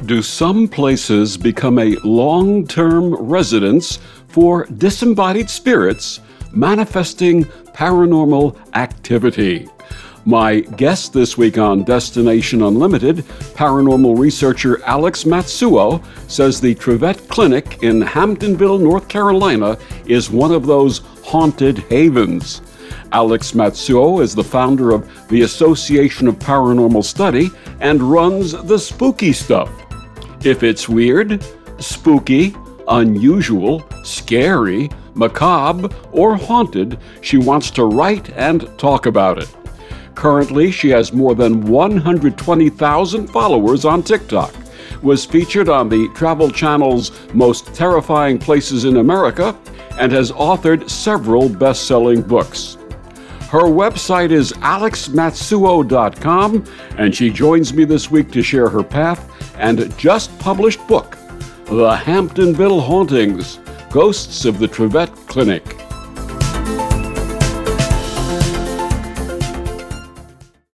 Do some places become a long-term residence for disembodied spirits manifesting paranormal activity? My guest this week on Destination Unlimited, paranormal researcher Alex Matsuo, says the Trivette Clinic in Hamptonville, North Carolina, is one of those haunted havens. Alex Matsuo is the founder of the Association of Paranormal Study and runs The Spooky Stuff. If it's weird, spooky, unusual, scary, macabre, or haunted, she wants to write and talk about it. Currently, she has more than 120,000 followers on TikTok, was featured on the Travel Channel's Most Terrifying Places in America, and has authored several best-selling books. Her website is alexmatsuo.com, and she joins me this week to share her path and just-published book, The Hamptonville Hauntings, Ghosts of the Trivette Clinic.